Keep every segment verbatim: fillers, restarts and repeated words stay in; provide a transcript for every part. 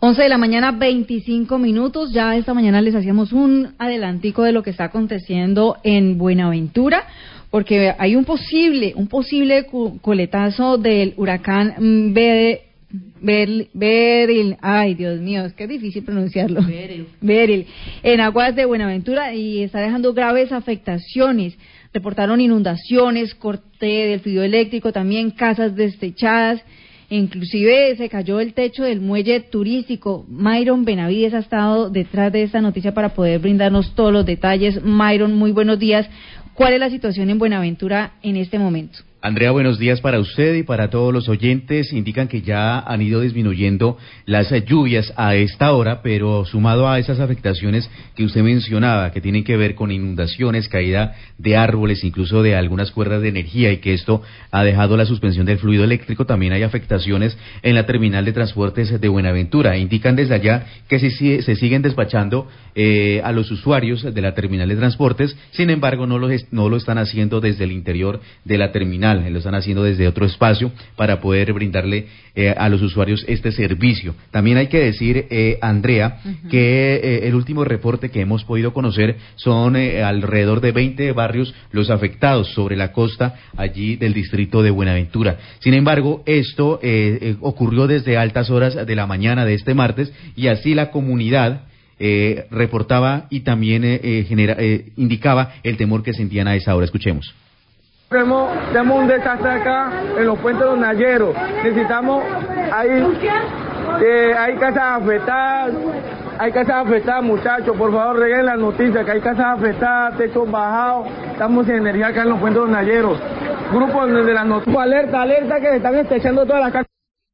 once de la mañana, veinticinco minutos. Ya esta mañana les hacíamos un adelantico de lo que está aconteciendo en Buenaventura, porque hay un posible, un posible coletazo del huracán Be Beril, Beril, ay Dios mío, es que es difícil pronunciarlo. Beril. Beril, en aguas de Buenaventura, y está dejando graves afectaciones. Reportaron inundaciones, corte del fluido eléctrico, también casas destechadas. Inclusive se cayó el techo del muelle turístico. Myron Benavides ha estado detrás de esta noticia para poder brindarnos todos los detalles. Myron, muy buenos días. ¿Cuál es la situación en Buenaventura en este momento? Andrea, buenos días para usted y para todos los oyentes. Indican que ya han ido disminuyendo las lluvias a esta hora, pero sumado a esas afectaciones que usted mencionaba, que tienen que ver con inundaciones, caída de árboles, incluso de algunas cuerdas de energía, y que esto ha dejado la suspensión del fluido eléctrico, también hay afectaciones en la terminal de transportes de Buenaventura. Indican desde allá que se, se siguen despachando eh, a los usuarios de la terminal de transportes, sin embargo no lo, no lo están haciendo desde el interior de la terminal. Lo están haciendo desde otro espacio para poder brindarle eh, a los usuarios este servicio. También hay que decir, eh, Andrea, uh-huh. que eh, el último reporte que hemos podido conocer son eh, alrededor de veinte barrios los afectados sobre la costa allí del distrito de Buenaventura. Sin embargo, esto eh, eh, ocurrió desde altas horas de la mañana de este martes, y así la comunidad eh, reportaba y también eh, eh, genera, eh, indicaba el temor que sentían a esa hora. Escuchemos. Tenemos, tenemos un desastre acá en los puentes de los Nayeros. Necesitamos, hay, eh, hay casas afectadas, hay casas afectadas, muchachos, por favor reguen la noticia que hay casas afectadas, techos bajados, estamos sin energía acá en los puentes de los Nayeros. Grupo de la noticia, alerta, alerta que se están estechando todas las casas.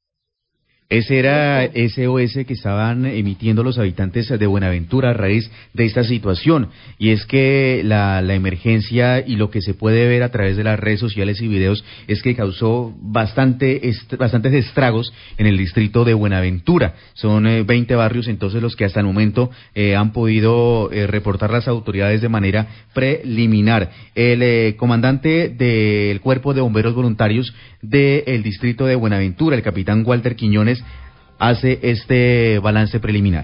Ese era S O S que estaban emitiendo los habitantes de Buenaventura a raíz de esta situación, y es que la, la emergencia y lo que se puede ver a través de las redes sociales y videos es que causó bastante est bastantes estragos en el distrito de Buenaventura. Son eh, veinte barrios entonces los que hasta el momento eh, han podido eh, reportar las autoridades de manera preliminar. El eh, comandante del Cuerpo de Bomberos Voluntarios del distrito de Buenaventura, el capitán Walter Quiñones, hace este balance preliminar.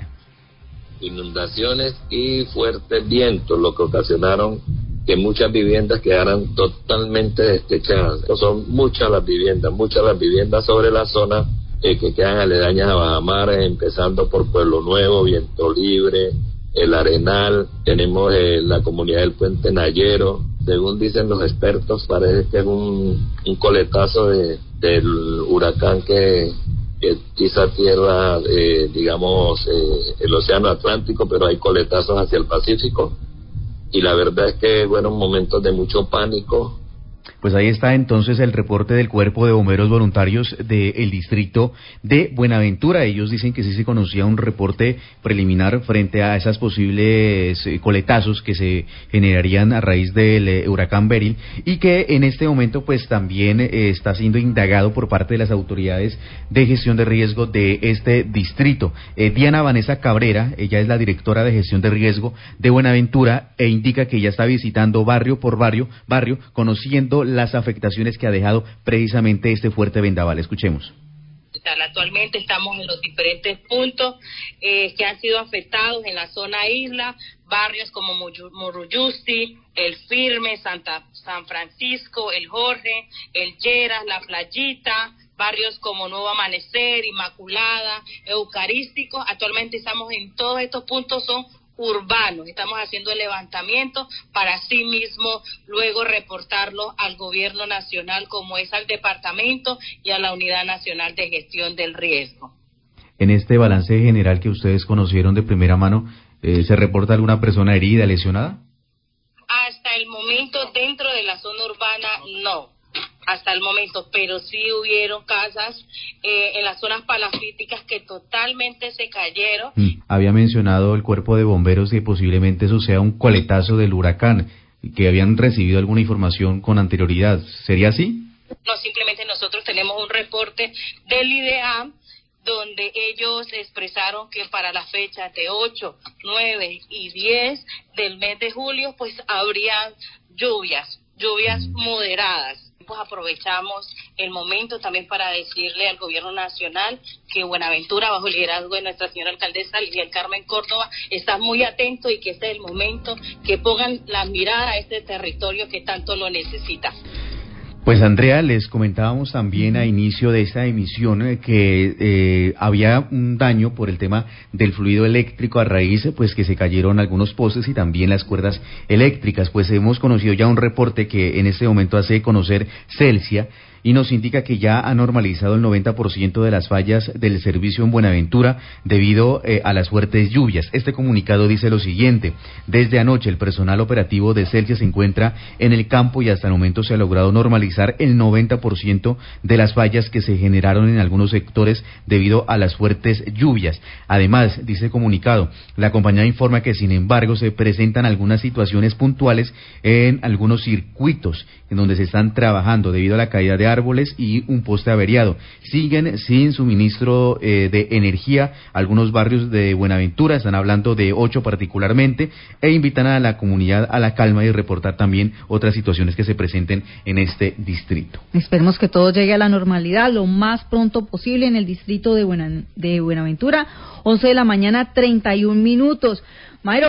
Inundaciones y fuertes vientos lo que ocasionaron que muchas viviendas quedaran totalmente destechadas. Son muchas las viviendas, muchas las viviendas sobre la zona eh, que quedan aledañas a Bajamar, empezando por Pueblo Nuevo, Viento Libre, El Arenal, tenemos eh, la comunidad del Puente Nayero. Según dicen los expertos, parece que es un, un coletazo de, del huracán que que quizá tierra, eh, digamos, eh, el océano Atlántico, pero hay coletazos hacia el Pacífico, y la verdad es que fueron momentos de mucho pánico. Pues ahí está entonces el reporte del Cuerpo de Bomberos Voluntarios del distrito de Buenaventura. Ellos dicen que sí se conocía un reporte preliminar frente a esas posibles coletazos que se generarían a raíz del eh, huracán Beril, y que en este momento pues también eh, está siendo indagado por parte de las autoridades de gestión de riesgo de este distrito. Eh, Diana Vanessa Cabrera, ella es la directora de gestión de riesgo de Buenaventura, e indica que ella está visitando barrio por barrio, barrio, conociendo las afectaciones que ha dejado precisamente este fuerte vendaval. Escuchemos. Actualmente estamos en los diferentes puntos eh, que han sido afectados en la zona isla, barrios como Moruyusti, El Firme, Santa, San Francisco, El Jorge, El Lleras, La Playita, barrios como Nuevo Amanecer, Inmaculada, Eucarístico. Actualmente estamos en todos estos puntos, son urbanos. Estamos haciendo el levantamiento para sí mismo luego reportarlo al gobierno nacional, como es al departamento y a la Unidad Nacional de Gestión del Riesgo. En este balance general que ustedes conocieron de primera mano, eh, ¿se reporta alguna persona herida, lesionada? Hasta el momento dentro de la zona urbana no. Hasta el momento, pero sí hubieron casas eh, en las zonas palafíticas que totalmente se cayeron. Mm, había mencionado el Cuerpo de Bomberos que posiblemente eso sea un coletazo del huracán, que habían recibido alguna información con anterioridad. ¿Sería así? No, simplemente nosotros tenemos un reporte del I D A donde ellos expresaron que para las fechas de ocho, nueve y diez del mes de julio pues habría lluvias, lluvias moderadas. Pues aprovechamos el momento también para decirle al gobierno nacional que Buenaventura, bajo el liderazgo de nuestra señora alcaldesa Lidia Carmen Córdoba, está muy atento y que este es el momento que pongan la mirada a este territorio que tanto lo necesita. Pues Andrea, les comentábamos también a inicio de esta emisión eh, que eh, había un daño por el tema del fluido eléctrico a raíz, pues que se cayeron algunos postes y también las cuerdas eléctricas. Pues hemos conocido ya un reporte que en este momento hace conocer Celsia y nos indica que ya ha normalizado el noventa por ciento de las fallas del servicio en Buenaventura debido eh, a las fuertes lluvias. Este comunicado dice lo siguiente: desde anoche el personal operativo de Celsia se encuentra en el campo y hasta el momento se ha logrado normalizar el noventa por ciento de las fallas que se generaron en algunos sectores debido a las fuertes lluvias. Además, dice el comunicado, la compañía informa que sin embargo se presentan algunas situaciones puntuales en algunos circuitos en donde se están trabajando debido a la caída de árboles y un poste averiado. Siguen sin suministro eh, de energía algunos barrios de Buenaventura, están hablando de ocho particularmente, e invitan a la comunidad a la calma y reportar también otras situaciones que se presenten en este distrito. Esperemos que todo llegue a la normalidad lo más pronto posible en el distrito de, Buena, de Buenaventura. once de la mañana, treinta y un minutos. Mayro.